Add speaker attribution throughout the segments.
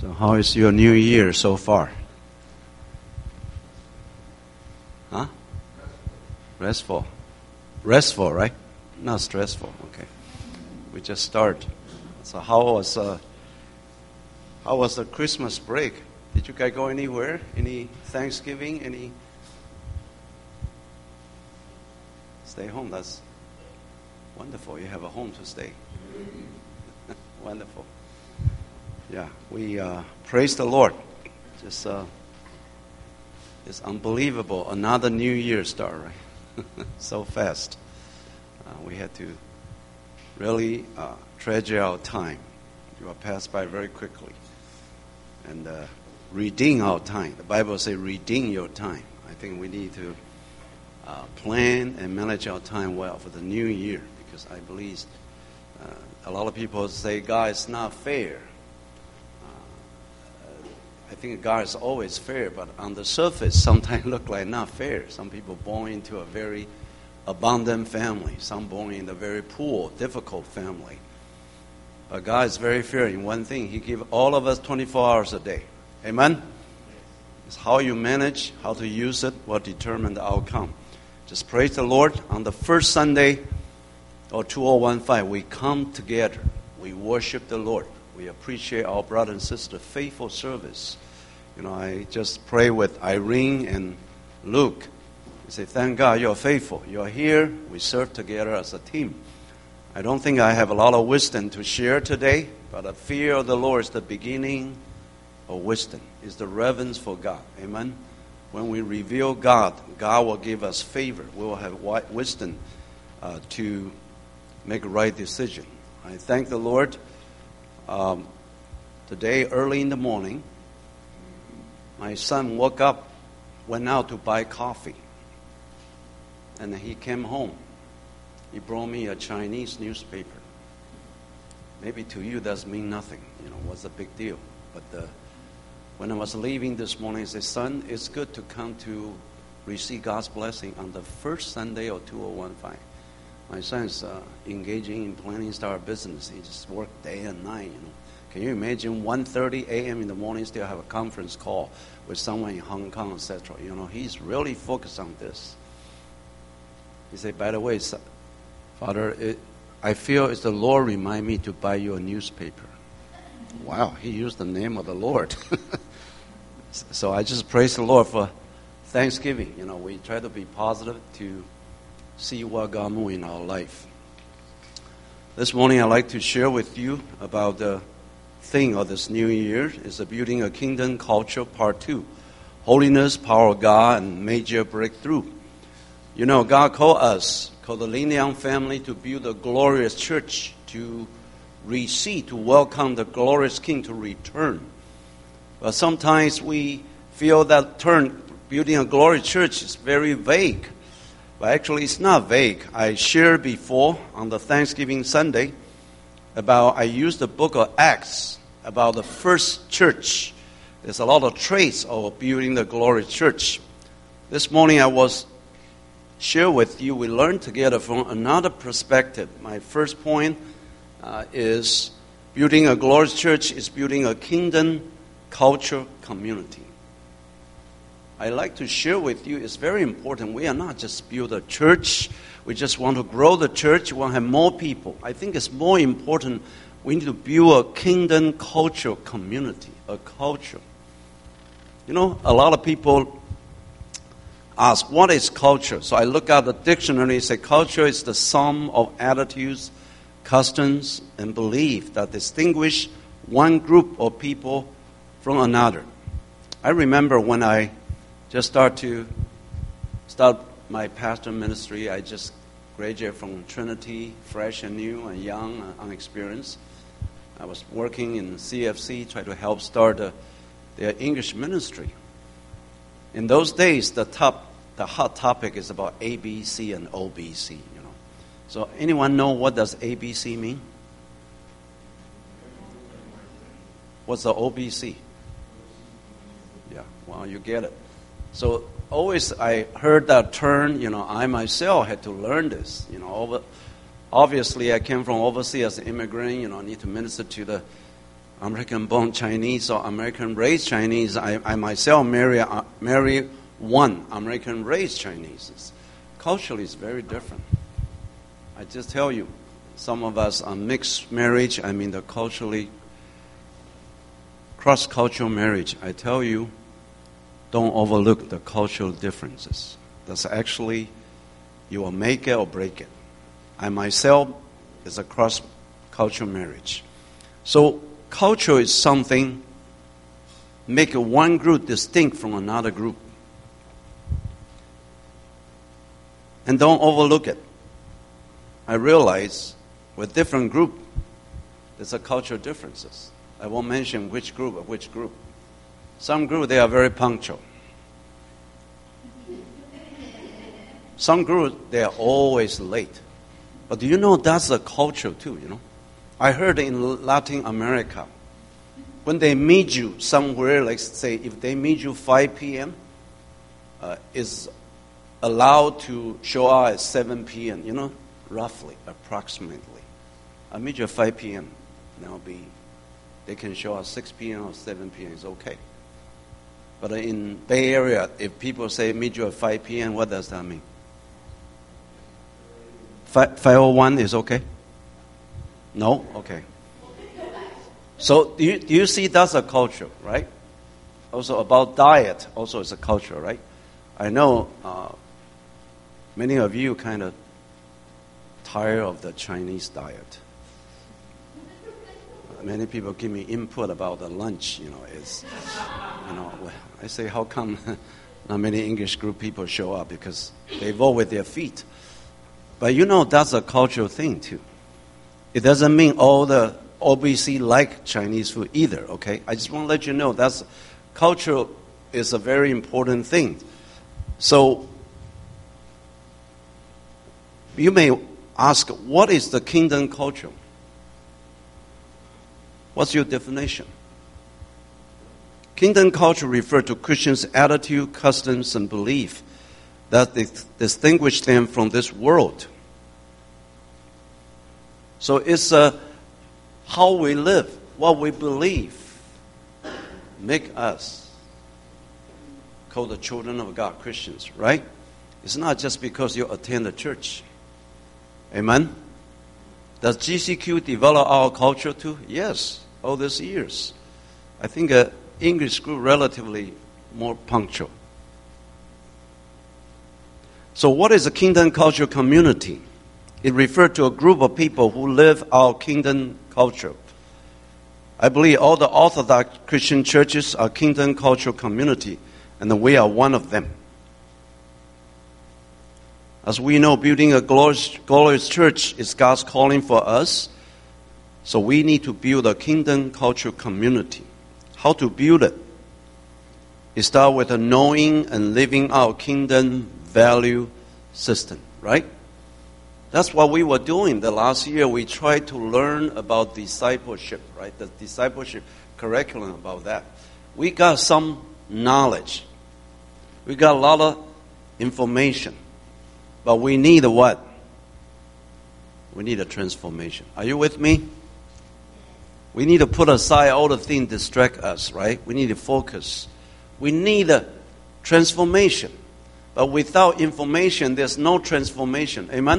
Speaker 1: So how is your new year so far? Huh? Restful. Restful, right? Not stressful. Okay. We just start. So how was the Christmas break? Did you guys go anywhere? Any Thanksgiving? Any? Stay home. That's wonderful. You have a home to stay. Wonderful. Yeah, we praise the Lord. Just it's unbelievable. Another new year start, right? So fast. We had to really treasure our time. You are passed by very quickly. And redeem our time. The Bible says redeem your time. I think we need to plan and manage our time well for the new year, because I believe a lot of people say God is not fair. I think God is always fair, but on the surface sometimes look like not fair. Some people born into a very abundant family. Some born in a very poor, difficult family. But God is very fair in one thing. He gives all of us 24 hours a day. Amen? It's how you manage, how to use it, will determine the outcome. Just praise the Lord. On the first Sunday of 2015, we come together. We worship the Lord. We appreciate our brother and sister faithful service. You know, I just pray with Irene and Luke. I say, thank God you're faithful. You're here. We serve together as a team. I don't think I have a lot of wisdom to share today, but the fear of the Lord is the beginning of wisdom. It's the reverence for God. Amen? When we reveal God, God will give us favor. We will have wisdom to make a right decision. I thank the Lord. Today, early in the morning, my son woke up, went out to buy coffee, and he came home. He brought me a Chinese newspaper. Maybe to you that means nothing. You know, what's the big deal? But when I was leaving this morning, he said, son, it's good to come to receive God's blessing on the first Sunday of 2015. My son's engaging in planning start a business. He just worked day and night. You know. Can you imagine 1:30 a.m. in the morning still have a conference call with someone in Hong Kong, etc. You know, he's really focused on this. He said, by the way, Father, I feel it's the Lord remind me to buy you a newspaper. Wow, he used the name of the Lord. So I just praise the Lord for Thanksgiving. You know, we try to be positive to see what God moves in our life. This morning I'd like to share with you about the thing of this new year. It's Building a Kingdom Culture Part 2. Holiness, Power of God, and Major Breakthrough. You know, God called us, called the Lin Liang family, to build a glorious church, to receive, to welcome the glorious King to return. But sometimes we feel that term, building a glorious church, is very vague. But actually, it's not vague. I shared before on the Thanksgiving Sunday I used the book of Acts about the first church. There's a lot of traits of building the glorious church. This morning I was share with you, we learned together from another perspective. My first point is building a glorious church is building a kingdom culture community. I like to share with you, it's very important. We are not just build a church. We just want to grow the church. We want to have more people. I think it's more important. We need to build a kingdom culture community, a culture. You know, a lot of people ask, what is culture? So I look at the dictionary and say, culture is the sum of attitudes, customs, and beliefs that distinguish one group of people from another. I remember when I just start my pastor ministry. I just graduated from Trinity, fresh and new and young, unexperienced. I was working in CFC, trying to help start their English ministry. In those days, the hot topic is about ABC and OBC. You know, so anyone know what does ABC mean? What's the OBC? Yeah, well, you get it. So always I heard that term, you know, I myself had to learn this. You know, obviously I came from overseas as an immigrant, you know, I need to minister to the American-born Chinese or American-raised Chinese. I myself marry one American-raised Chinese. Culturally, it's very different. I just tell you, some of us are mixed marriage. I mean, the culturally cross-cultural marriage. I tell you, don't overlook the cultural differences. That's actually, you will make it or break it. I myself is a cross-cultural marriage. So culture is something make one group distinct from another group. And don't overlook it. I realize with different group, there's a cultural differences. I won't mention which group or which group. Some group, they are very punctual. Some groups, they are always late. But do you know that's a culture too, you know? I heard in Latin America, when they meet you somewhere, like say if they meet you 5 p.m., is allowed to show up at 7 p.m., you know, roughly, approximately. I meet you at 5 p.m., now they can show up 6 p.m. or 7 p.m., it's okay. But in Bay Area, if people say meet you at 5 p.m., what does that mean? 5:01 is okay? No? Okay. So do you see that's a culture, right? Also about diet, also is a culture, right? I know many of you kind of tired of the Chinese diet. Many people give me input about the lunch, you know, I say, how come not many English group people show up? Because they vote with their feet. But you know, that's a cultural thing too. It doesn't mean all the OBC like Chinese food either, okay? I just want to let you know that's culture is a very important thing. So you may ask, what is the kingdom culture? What's your definition? Kingdom culture refers to Christians' attitude, customs, and belief that distinguish them from this world. So it's how we live, what we believe, make us called the children of God, Christians, right? It's not just because you attend the church. Amen? Does GCQ develop our culture too? Yes, all these years. I think English group relatively more punctual. So what is a kingdom culture community? It refers to a group of people who live our kingdom culture. I believe all the Orthodox Christian churches are kingdom culture community, and we are one of them. As we know, building a glorious church is God's calling for us, so we need to build a kingdom culture community. How to build it? It starts with a knowing and living out kingdom value system, right? That's what we were doing the last year. We tried to learn about discipleship, right? The discipleship curriculum about that. We got some knowledge. We got a lot of information. But we need a what? We need a transformation. Are you with me? We need to put aside all the things that distract us, right? We need to focus. We need a transformation. But without information, there's no transformation. Amen?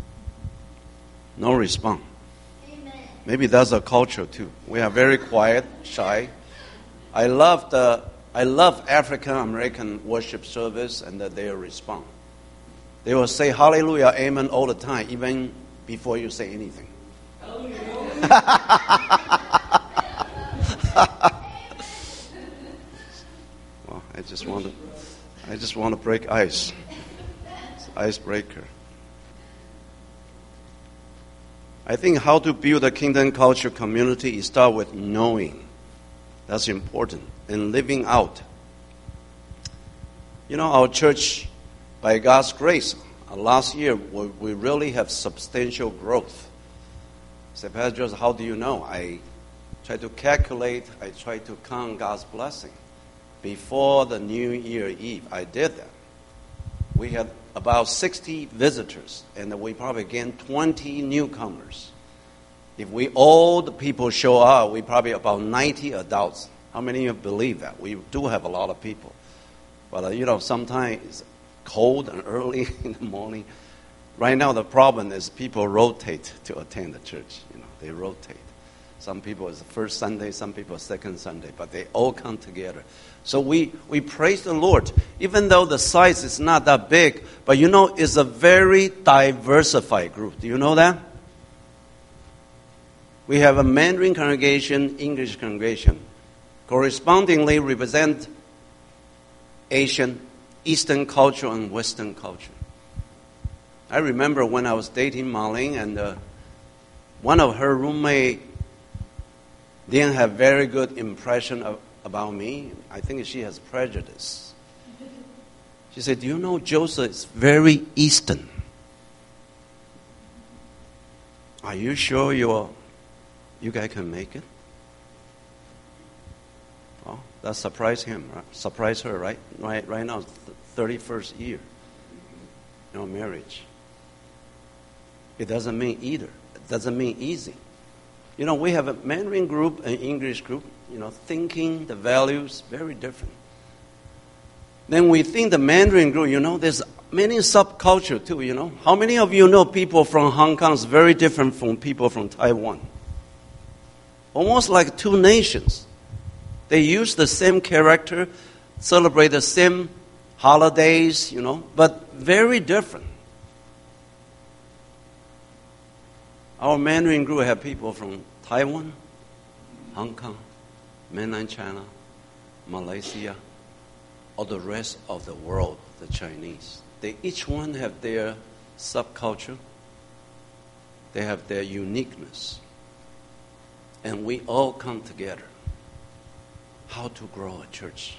Speaker 1: No response. Amen. Maybe that's a culture too. We are very quiet, shy. I love African American worship service and that they respond. They will say hallelujah, amen all the time, even before you say anything. Well, I just want to break ice. It's an icebreaker. I think how to build a kingdom culture community is start with knowing. That's important. And living out. You know, our church, by God's grace, last year we really have substantial growth. Say, Pastor Joseph, how do you know? I try to calculate, I try to count God's blessing. Before the New Year Eve, I did that. We had about 60 visitors, and we probably gained 20 newcomers. If all the people show up, we probably about 90 adults. How many of you believe that? We do have a lot of people. But, sometimes it's cold and early in the morning. Right now, the problem is people rotate to attend the church. They rotate. Some people it's the first Sunday, some people second Sunday, but they all come together. So we praise the Lord. Even though the size is not that big, but it's a very diversified group. Do you know that? We have a Mandarin congregation, English congregation. Correspondingly represent Asian, Eastern culture, and Western culture. I remember when I was dating Marlene, and one of her roommates didn't have very good impression about me. I think she has prejudice. She said, "Do you know Joseph is very Eastern? Are you sure you guys can make it?" Well, that surprised him, right? Surprised her, right? Right now, 31st year, marriage. It doesn't mean either. It doesn't mean easy. We have a Mandarin group and English group, thinking, the values, very different. Then we think the Mandarin group, there's many subculture too, How many of you know people from Hong Kong is very different from people from Taiwan? Almost like two nations. They use the same character, celebrate the same holidays, but very different. Our Mandarin group have people from Taiwan, Hong Kong, mainland China, Malaysia, or the rest of the world, the Chinese. They each one have their subculture. They have their uniqueness. And we all come together. How to grow a church.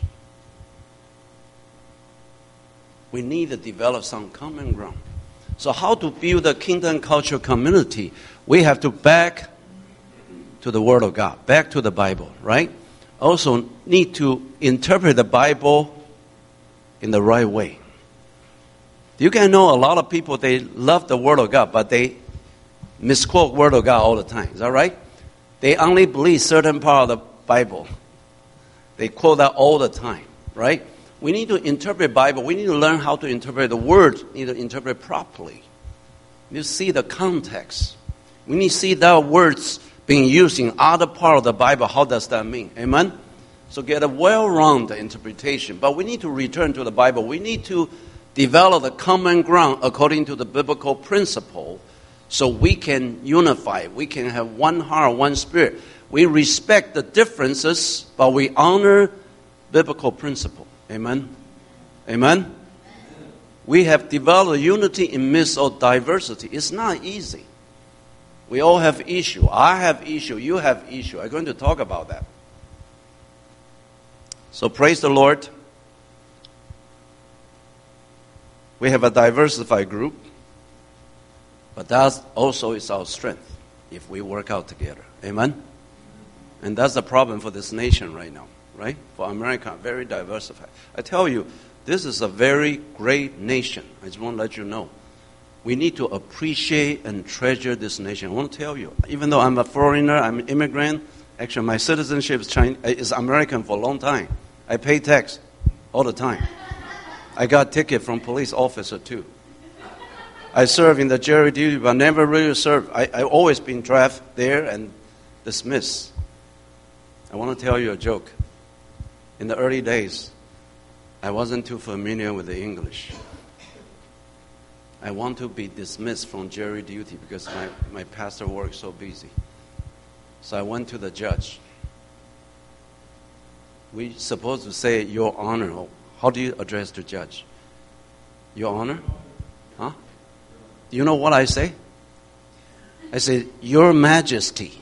Speaker 1: We need to develop some common ground. So how to build a kingdom culture community? We have to back to the Word of God, back to the Bible, right? Also need to interpret the Bible in the right way. You can know a lot of people, they love the Word of God, but they misquote Word of God all the time. Is that right? They only believe certain part of the Bible. They quote that all the time, right? We need to interpret the Bible. We need to learn how to interpret the Word. We need to interpret properly. We need to see the context. We need to see that words being used in other part of the Bible. How does that mean? Amen? So get a well-rounded interpretation. But we need to return to the Bible. We need to develop the common ground according to the biblical principle so we can unify. We can have one heart, one spirit. We respect the differences, but we honor biblical principle. Amen? Amen? We have developed unity in midst of diversity. It's not easy. We all have issue. I have issue. You have issue. I'm going to talk about that. So praise the Lord. We have a diversified group, but that also is our strength if we work out together. Amen? And that's the problem for this nation right now, right? For America, very diversified. I tell you, this is a very great nation. I just want to let you know. We need to appreciate and treasure this nation. I want to tell you, even though I'm a foreigner, I'm an immigrant, actually my citizenship is American for a long time. I pay tax all the time. I got a ticket from police officer too. I serve in the jury duty, but never really served. I've always been drafted there and dismissed. I want to tell you a joke. In the early days, I wasn't too familiar with the English. I want to be dismissed from jury duty because my pastor works so busy. So I went to the judge. We're supposed to say, Your Honor. How do you address the judge? Your Honor? Huh? Do you know what I say? I say, Your Majesty.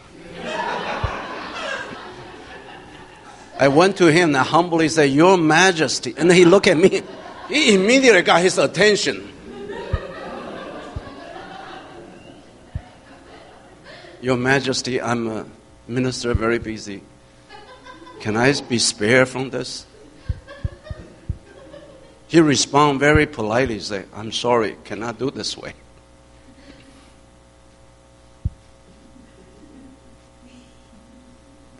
Speaker 1: I went to him and I humbly said, Your Majesty. And then he looked at me. He immediately got his attention. Your Majesty, I'm a minister, very busy. Can I be spared from this? He responded very politely, say, I'm sorry, cannot do this way.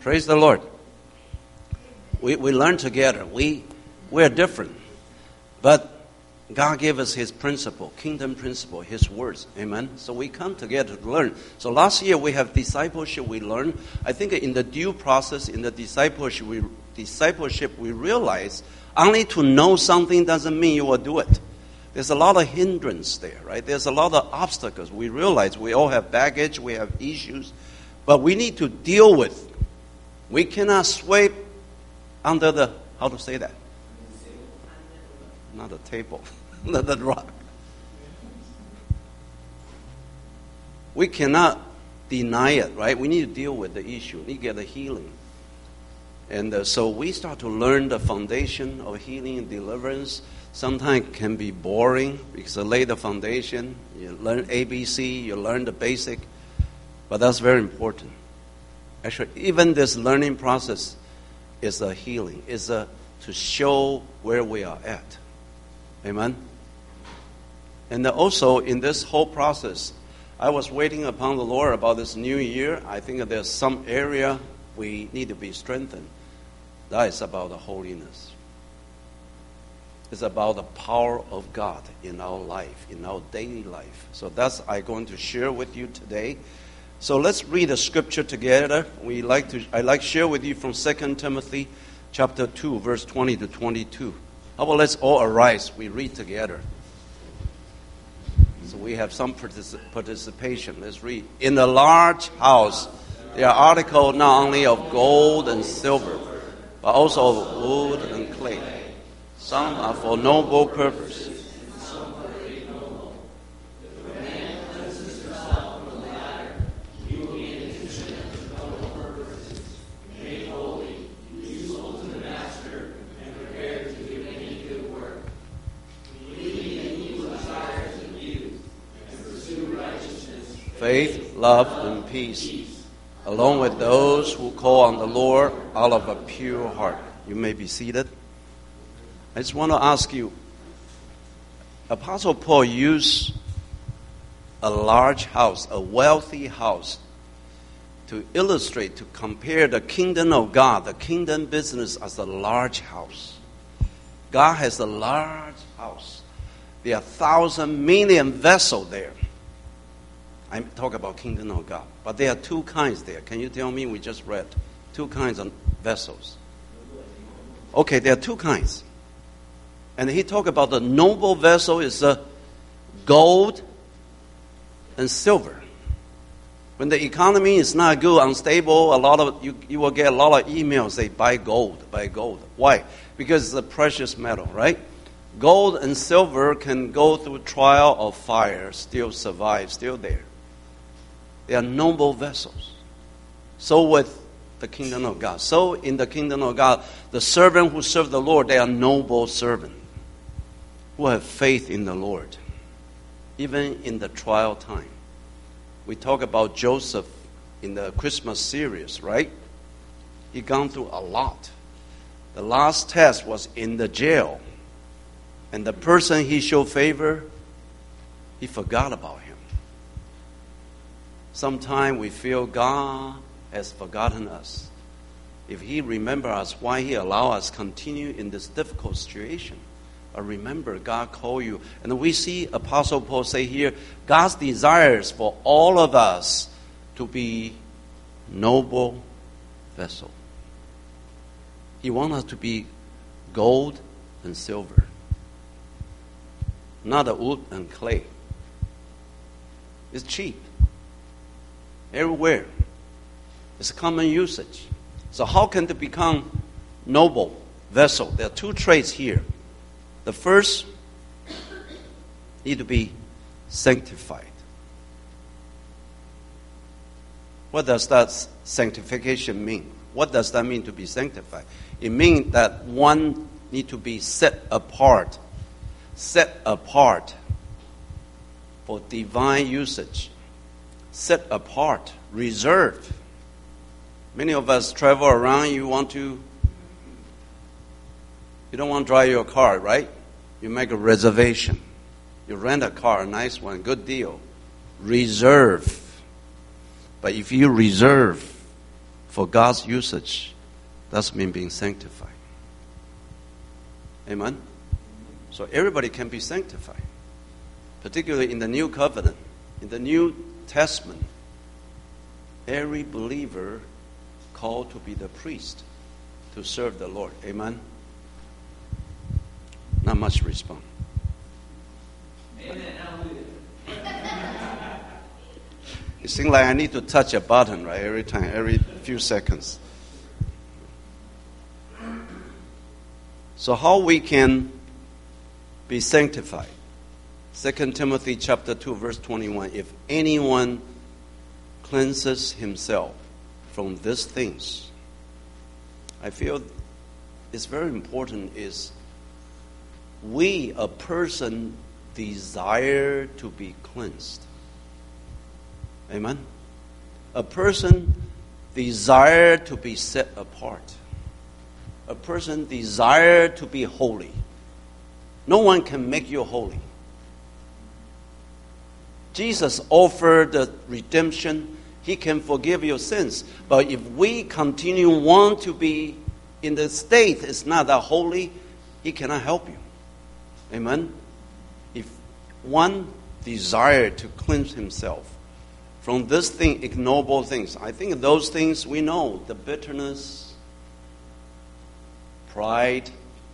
Speaker 1: Praise the Lord. We learn together. We're different. But God gave us His principle, kingdom principle, His words. Amen? So we come together to learn. So last year we have discipleship we learned. I think in the due process, in the discipleship, we realize only to know something doesn't mean you will do it. There's a lot of hindrance there, right? There's a lot of obstacles. We realize we all have baggage, we have issues, but we need to deal with. We cannot sweep under the, how to say that? Not a table, not the rock. We cannot deny it, right? We need to deal with the issue. We need to get the healing. And so we start to learn the foundation of healing and deliverance. Sometimes it can be boring because you lay the foundation. You learn ABC, you learn the basic. But that's very important. Actually, even this learning process is a healing. Is to show where we are at. Amen? And also, in this whole process, I was waiting upon the Lord about this new year. I think that there's some area we need to be strengthened. That is about the holiness. It's about the power of God in our life, in our daily life. So that's I'm going to share with you today. So let's read the scripture together. I like to share with you from 2 Timothy chapter 2, verse 20 to 22. How about let's all arise, we read together. So we have some participation. Let's read. In a large house, there are articles not only of gold and silver, but also of wood and clay. Some are for noble purpose. Faith, love, and peace, along with those who call on the Lord out of a pure heart. You may be seated. I just want to ask you, Apostle Paul used a large house, a wealthy house, to illustrate, to compare the kingdom of God, the kingdom business as a large house. God has a large house. There are 1,000 million vessels there. I talk about kingdom of God. But there are two kinds there. Can you tell me? We just read two kinds of vessels. Okay, there are two kinds. And he talked about the noble vessel is gold and silver. When the economy is not good, unstable, you will get a lot of emails say buy gold, buy gold. Why? Because it's a precious metal, right? Gold and silver can go through trial of fire, still survive, still there. They are noble vessels. So with the kingdom of God. So in the kingdom of God, the servant who serve the Lord, they are noble servants who have faith in the Lord, even in the trial time. We talk about Joseph in the Christmas series, right? He gone through a lot. The last test was in the jail. And the person he showed favor, he forgot about him. Sometimes we feel God has forgotten us. If He remember us, why He allow us continue in this difficult situation? But remember, God called you. And we see Apostle Paul say here, God's desires for all of us to be noble vessel. He wants us to be gold and silver, not a wood and clay. It's cheap. Everywhere. It's a common usage. So how can it become noble vessel? There are two traits here. The first, need to be sanctified. What does that sanctification mean? What does that mean to be sanctified? It means that one need to be set apart for divine usage. Set apart, reserved. Many of us travel around, you don't want to drive your car, right? You make a reservation. You rent a car, a nice one, good deal. Reserve. But if you reserve for God's usage, that's mean being sanctified. Amen? So everybody can be sanctified. Particularly in the New Covenant, in the New Testament, every believer called to be the priest, to serve the Lord. Amen? Not much response.
Speaker 2: Amen.
Speaker 1: It seems like I need to touch a button, right, every time, every few seconds. So how we can be sanctified? 2 Timothy chapter 2, verse 21. If anyone cleanses himself from these things, I feel it's very important is we, a person, desire to be cleansed. Amen? A person desire to be set apart. A person desire to be holy. No one can make you holy. Jesus offered the redemption. He can forgive your sins. But if we continue want to be in the state it's not that holy, He cannot help you. Amen? If one desire to cleanse himself from this thing, ignoble things, I think those things we know, the bitterness, pride,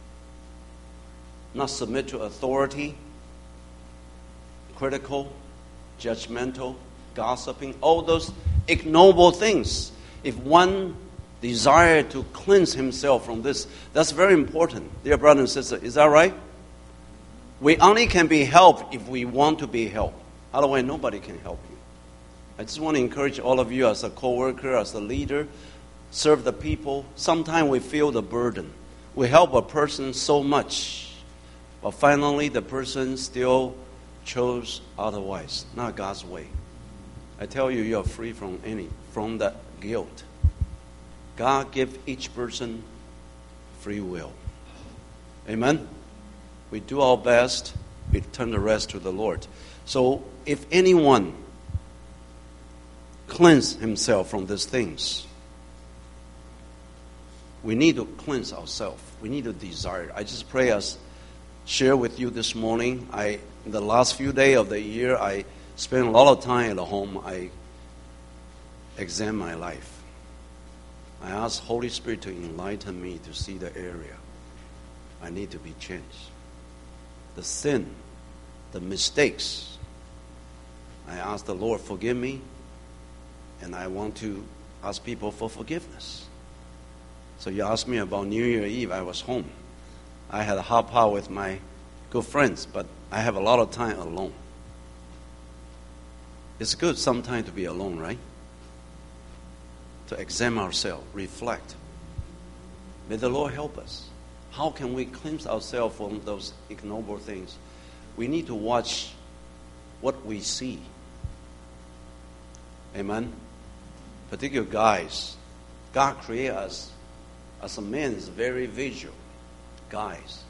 Speaker 1: not submit to authority, critical, judgmental, gossiping, all those ignoble things. If one desire to cleanse himself from this, that's very important. Dear brother and sister, is that right? We only can be helped if we want to be helped. Otherwise, nobody can help you. I just want to encourage all of you as a co-worker, as a leader, serve the people. Sometimes we feel the burden. We help a person so much, but finally the person still chose otherwise, not God's way. I tell you, you are free from that guilt. God gives each person free will. Amen? We do our best. We turn the rest to the Lord. So if anyone cleanse himself from these things, we need to cleanse ourselves. We need to desire. I just pray as share with you this morning. In the last few days of the year, I spent a lot of time at home. I examine my life. I ask Holy Spirit to enlighten me to see the area I need to be changed. The sin, the mistakes. I ask the Lord, forgive me, and I want to ask people for forgiveness. So you asked me about New Year Eve. I was home. I had a hop out with my good friends, but I have a lot of time alone. It's good sometimes to be alone, right? To examine ourselves, reflect. May the Lord help us. How can we cleanse ourselves from those ignoble things? We need to watch what we see. Amen? Particularly guys. God created us. As a man is very visual. Guys.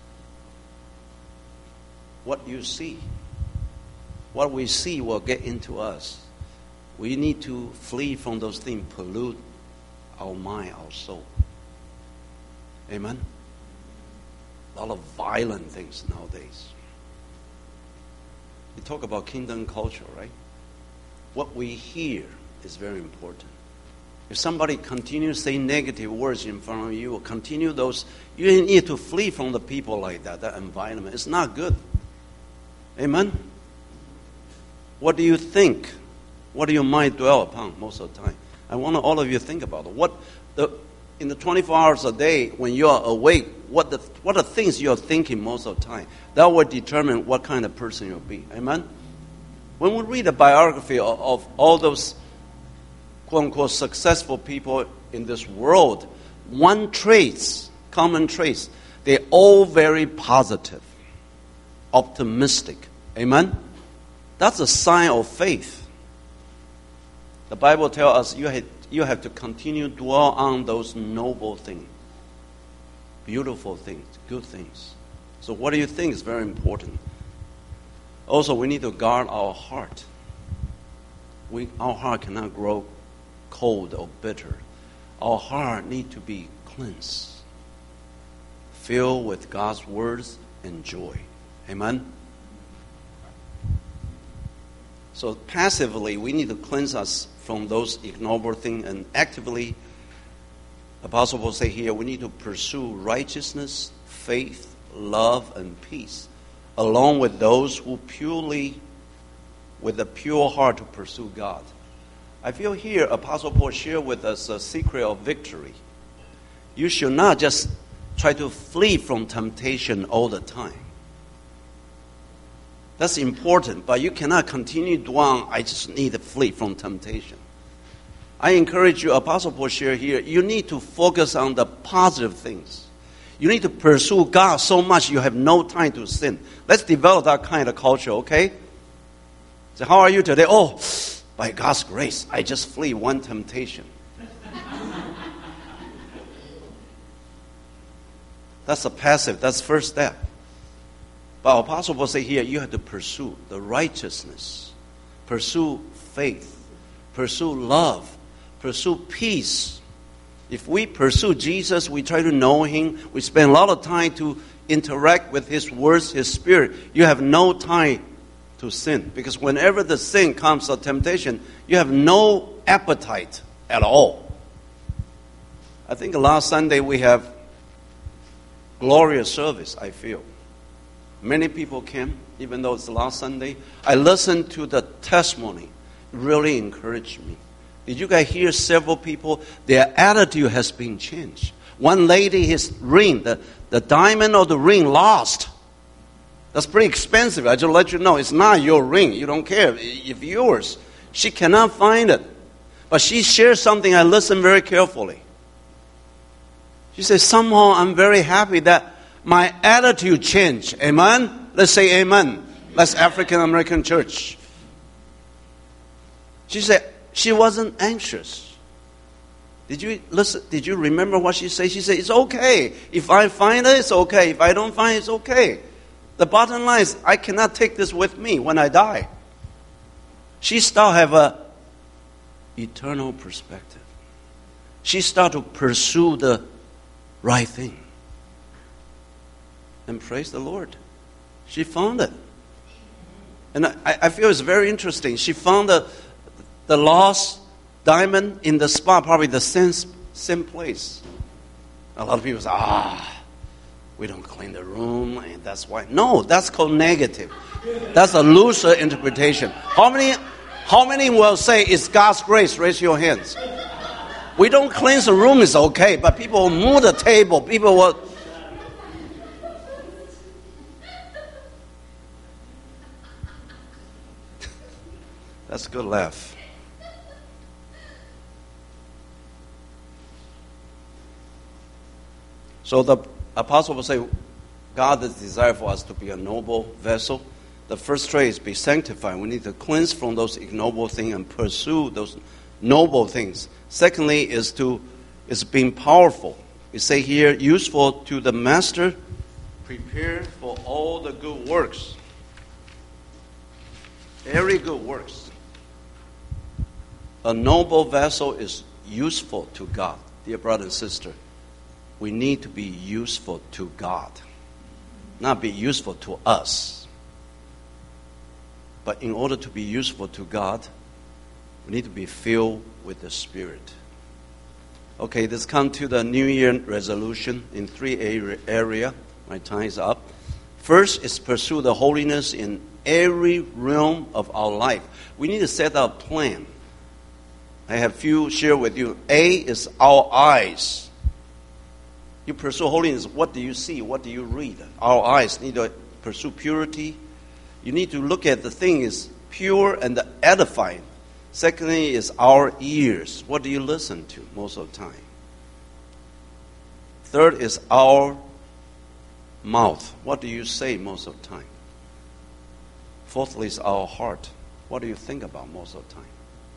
Speaker 1: What you see. What we see will get into us. We need to flee from those things, pollute our mind, our soul. Amen? A lot of violent things nowadays. We talk about kingdom culture, right? What we hear is very important. If somebody continues to say negative words in front of you, or continue those, you need to flee from the people like that environment. It's not good. Amen? What do you think? What do your mind dwell upon most of the time? I want all of you to think about it. In the 24 hours a day, when you are awake, what are things you are thinking most of the time? That will determine what kind of person you'll be. Amen? When we read a biography of all those quote-unquote successful people in this world, common traits, they're all very positive, optimistic. Amen? That's a sign of faith. The Bible tells us you have to continue to dwell on those noble things, beautiful things, good things. So what do you think is very important? Also, we need to guard our heart. Our heart cannot grow cold or bitter. Our heart need to be cleansed, filled with God's words and joy. Amen? So passively, we need to cleanse us from those ignoble things, and actively, Apostle Paul say here, we need to pursue righteousness, faith, love, and peace, along with those who purely, with a pure heart, to pursue God. I feel here Apostle Paul shared with us a secret of victory. You should not just try to flee from temptation all the time. That's important, but you cannot continue dwelling, I just need to flee from temptation. I encourage you, Apostle Paul shared here, you need to focus on the positive things. You need to pursue God so much you have no time to sin. Let's develop that kind of culture, okay? So how are you today? Oh, by God's grace, I just flee one temptation. That's a passive. That's the first step. But Apostle Paul say here, you have to pursue the righteousness, pursue faith, pursue love, pursue peace. If we pursue Jesus, we try to know Him, we spend a lot of time to interact with His words, His Spirit, you have no time to sin. Because whenever the sin comes, a temptation, you have no appetite at all. I think last Sunday we have glorious service, I feel. Many people came, even though it's the last Sunday. I listened to the testimony. It really encouraged me. Did you guys hear several people? Their attitude has been changed. One lady, his ring, the diamond of the ring lost. That's pretty expensive. I just let you know, it's not your ring. You don't care if yours. She cannot find it. But she shared something, I listened very carefully. She said, somehow I'm very happy that my attitude changed. Amen? Let's say amen. Let's African American church. She said she wasn't anxious. Did you listen? Did you remember what she said? She said, it's okay. If I find it, it's okay. If I don't find it, it's okay. The bottom line is, I cannot take this with me when I die. She still have a eternal perspective. She started to pursue the right thing. And praise the Lord. She found it. And I feel it's very interesting. She found the lost diamond in the spot, probably the same place. A lot of people say, we don't clean the room, and that's why. No, that's called negative. That's a loser interpretation. How many will say it's God's grace? Raise your hands. We don't cleanse the room, it's okay, but people will move the table. People will. That's a good laugh. So the apostle will say, God has desired for us to be a noble vessel. The first trait is be sanctified. We need to cleanse from those ignoble things and pursue those noble things. Secondly is being powerful. We say here, useful to the master, prepared for all the good works. Every good works. A noble vessel is useful to God. Dear brother and sister, we need to be useful to God, not be useful to us. But in order to be useful to God, we need to be filled with the Spirit. Okay, let's come to the New Year resolution in 3 areas. My time is up. First is pursue the holiness in every realm of our life. We need to set a plan. I have few share with you. A is our eyes. You pursue holiness. What do you see? What do you read? Our eyes need to pursue purity. You need to look at the thing is pure and edifying. Secondly is our ears. What do you listen to most of the time? Third is our mouth. What do you say most of the time? Fourthly is our heart. What do you think about most of the time?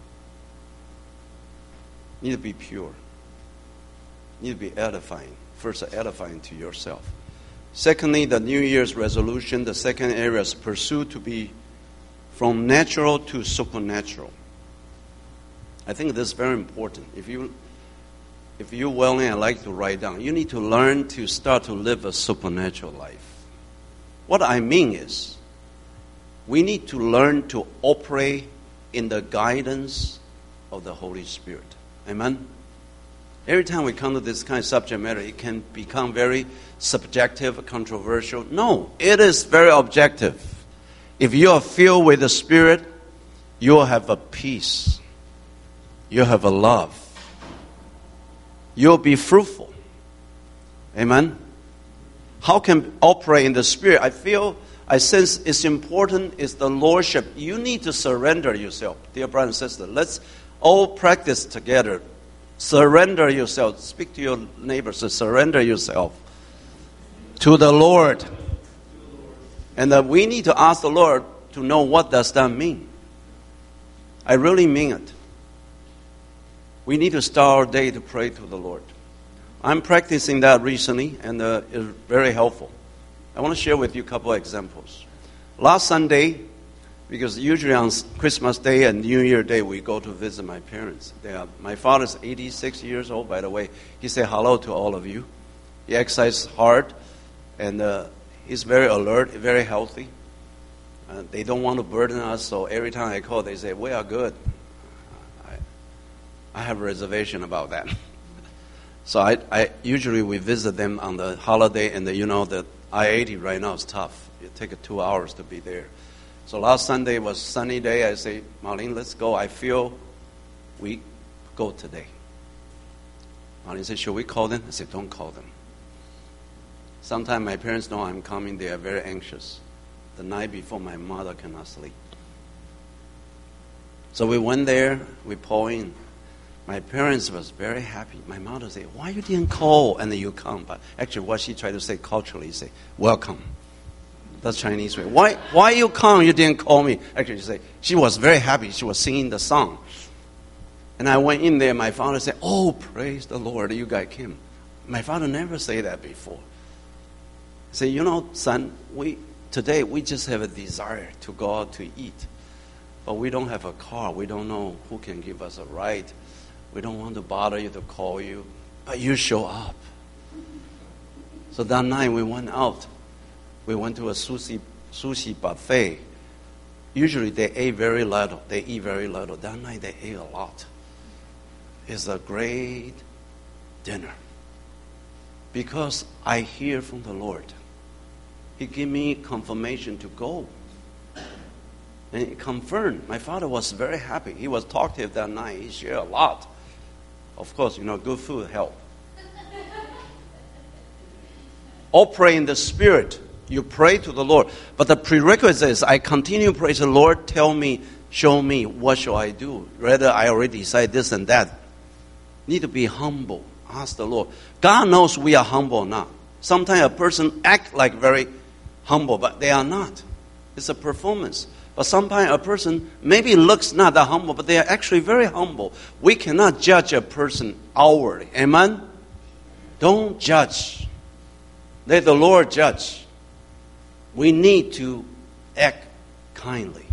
Speaker 1: You need to be pure. You need to be edifying. First, edifying to yourself. Secondly, the New Year's resolution, the second area is pursue to be from natural to supernatural. I think this is very important. If if you're willing, I like to write down. You need to learn to start to live a supernatural life. What I mean is, we need to learn to operate in the guidance of the Holy Spirit. Amen? Every time we come to this kind of subject matter, it can become very subjective, controversial. No, it is very objective. If you are filled with the Spirit, you will have a peace. You'll have a love. You'll be fruitful. Amen? How can operate in the Spirit? I sense it's important is the Lordship. You need to surrender yourself. Dear brother and sister, let's all practice together. Surrender yourself. Speak to your neighbors. Surrender yourself to the Lord. And we need to ask the Lord to know what does that mean. I really mean it. We need to start our day to pray to the Lord. I'm practicing that recently, and it's very helpful. I want to share with you a couple of examples. Last Sunday, because usually on Christmas Day and New Year Day, we go to visit my parents. My father's 86 years old, by the way. He said hello to all of you. He exercises hard, and he's very alert, very healthy. They don't want to burden us, so every time I call, they say, we are good. I have a reservation about that. So I usually we visit them on the holiday, and the I-80 right now is tough. It takes 2 hours to be there. So last Sunday was a sunny day. I say, Marlene, let's go. I feel we go today. Marlene said, should we call them? I said, don't call them. Sometimes my parents know I'm coming. They are very anxious. The night before, my mother cannot sleep. So we went there. We pulled in. My parents was very happy. My mother said, why you didn't call and then you come? But actually what she tried to say culturally, say, welcome. That's Chinese way. Why you come? You didn't call me. Actually, she was very happy. She was singing the song. And I went in there. My father said, oh, praise the Lord, you guys came. My father never said that before. He said, son, today we just have a desire to go out to eat. But we don't have a car. We don't know who can give us a ride. We don't want to bother you to call you, but you show up. So that night we went out. We went to a sushi buffet. Usually they eat very little. That night they ate a lot. It's a great dinner. Because I hear from the Lord. He gave me confirmation to go. And it confirmed. My father was very happy. He was talkative that night. He shared a lot. Of course, good food helps. Operate in the Spirit. You pray to the Lord. But the prerequisite is I continue to pray to the Lord. Tell me, show me, what shall I do? Rather, I already decide this and that. Need to be humble. Ask the Lord. God knows we are humble or not. Sometimes a person act like very humble, but they are not. It's a performance. But sometimes a person maybe looks not that humble, but they are actually very humble. We cannot judge a person outwardly. Amen? Don't judge. Let the Lord judge. We need to act kindly.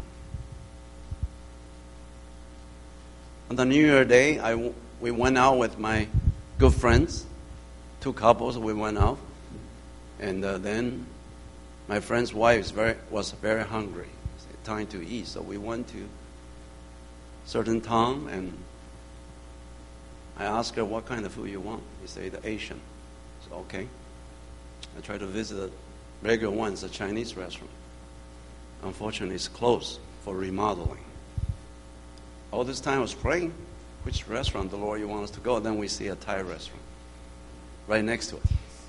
Speaker 1: On the New Year Day, we went out with my good friends. 2 couples, we went out. And then my friend's wife was very hungry. Time to eat. So we went to certain town, and I asked her, what kind of food you want? He said, the Asian. So, okay. I tried to visit a regular one, it's a Chinese restaurant. Unfortunately, it's closed for remodeling. All this time I was praying, which restaurant the Lord you want us to go? Then we see a Thai restaurant right next to it.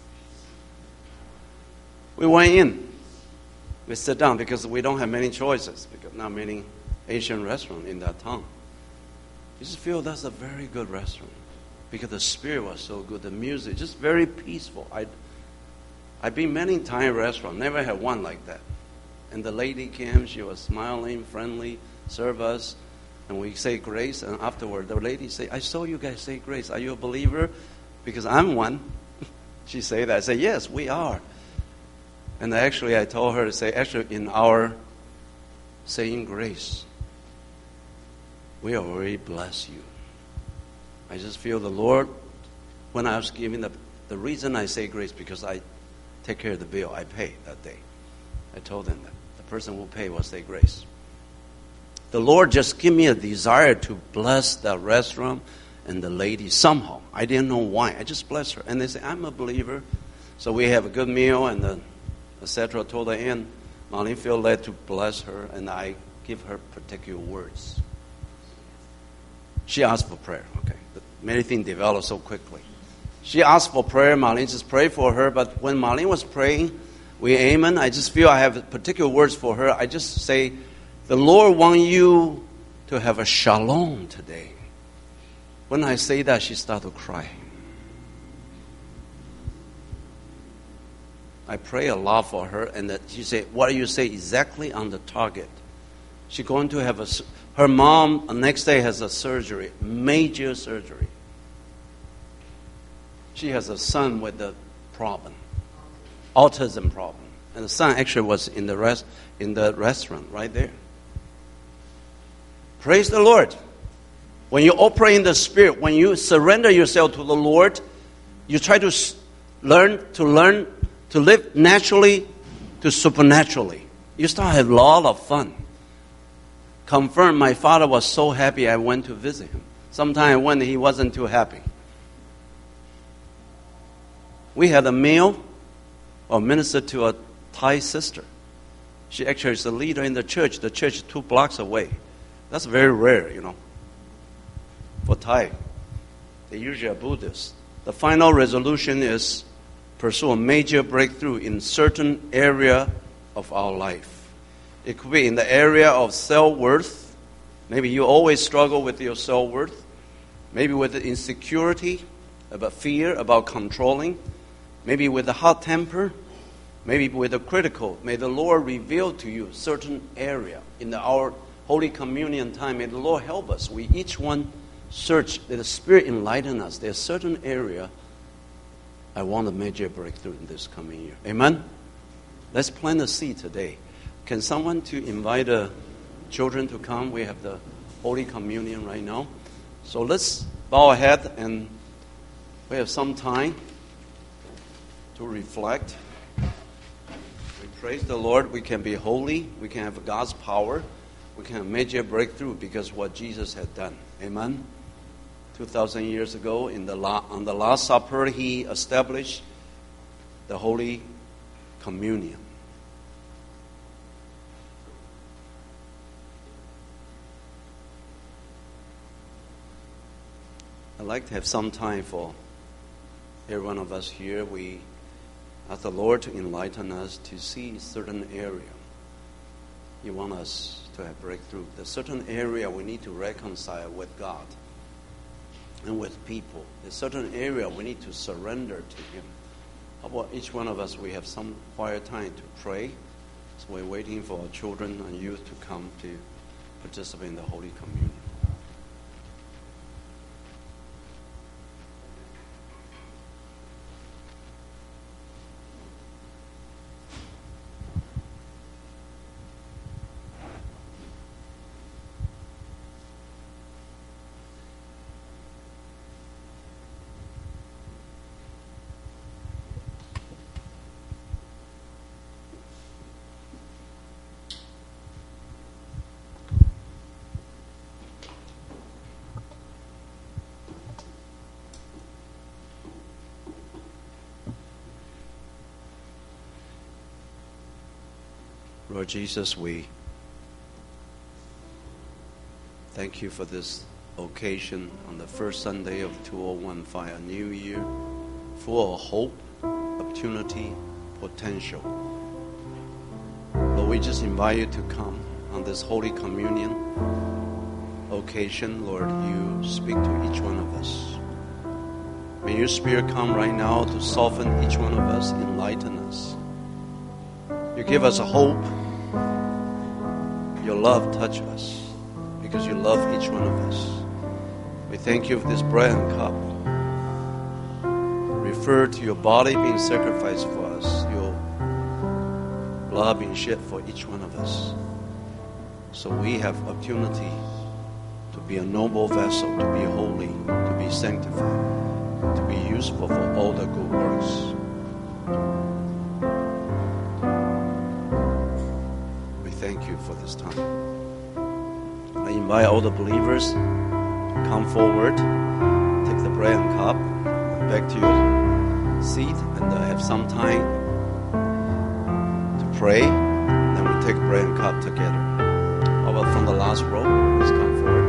Speaker 1: We went in. We sit down because we don't have many choices, because not many Asian restaurants in that town. You just feel that's a very good restaurant because the spirit was so good, the music just very peaceful. I've been many Thai restaurants, never had one like that. And the lady came, she was smiling, friendly, serve us, and we say grace. And afterward, the lady say, I saw you guys say grace. Are you a believer? Because I'm one. She said that. I said, yes, we are. And actually, I told her to say, in our saying grace, we already bless you. I just feel the Lord When I was giving the reason I say grace, because I take care of the bill. I pay that day. I told them that the person who pay will say grace. The Lord just gave me a desire to bless the restaurant and the lady somehow. I didn't know why. I just blessed her. And they say, I'm a believer. So we have a good meal and etc. Toward the end, Marlene felt led to bless her, and I give her particular words. She asked for prayer. Okay, many things developed so quickly. She asked for prayer. Marlene just prayed for her. But when Marlene was praying, we amen. I just feel I have particular words for her. I just say, the Lord wants you to have a shalom today. When I say that, she started to cry. I pray a lot for her, and that she said, what you say exactly on the target. She's going to have her mom the next day has a surgery, major surgery. She has a son with a problem, autism problem. And the son actually was in the restaurant right there. Praise the Lord. When you operate in the Spirit, when you surrender yourself to the Lord, you try to learn to live naturally to supernaturally. You start to have a lot of fun. Confirmed, my father was so happy I went to visit him. Sometime when he wasn't too happy. We had a meal or ministered to a Thai sister. She actually is a leader in the church. The church is 2 blocks away. That's very rare, for Thai. They usually are Buddhists. The final resolution is pursue a major breakthrough in certain area of our life. It could be in the area of self-worth. Maybe you always struggle with your self-worth. Maybe with the insecurity, about fear, about controlling. Maybe with a hot temper. Maybe with a critical. May the Lord reveal to you certain area. In our Holy Communion time, may the Lord help us. We each one search, let the Spirit enlighten us. There's certain area I want a major breakthrough in this coming year. Amen? Let's plant a seed today. Can someone to invite children to come? We have the Holy Communion right now. So let's bow our head, and we have some time to reflect. We praise the Lord. We can be holy. We can have God's power. We can have major breakthrough because what Jesus had done. Amen? 2,000 years ago, on the Last Supper, He established the Holy Communion. I'd like to have some time for every one of us here. We ask the Lord to enlighten us to see certain area. He wants us to have breakthrough. There's certain area we need to reconcile with God and with people. There's certain area we need to surrender to Him. How about each one of us, we have some quiet time to pray. So we're waiting for our children and youth to come to participate in the Holy Communion. Lord Jesus, we thank you for this occasion on the first Sunday of 2015, a new year, full of hope, opportunity, potential. Lord, we just invite you to come on this Holy Communion occasion. Lord, you speak to each one of us. May your Spirit come right now to soften each one of us, enlighten us. You give us a hope. Your love touch us because you love each one of us. We thank you for this bread and cup. Refer to your body being sacrificed for us, your blood being shed for each one of us. So we have opportunity to be a noble vessel, to be holy, to be sanctified. to be useful for all the good works. We thank you for this time. I invite all the believers to come forward, take the bread and cup, back to your seat, and have some time to pray. Then we take bread and cup together. How about from the last row? Please come forward.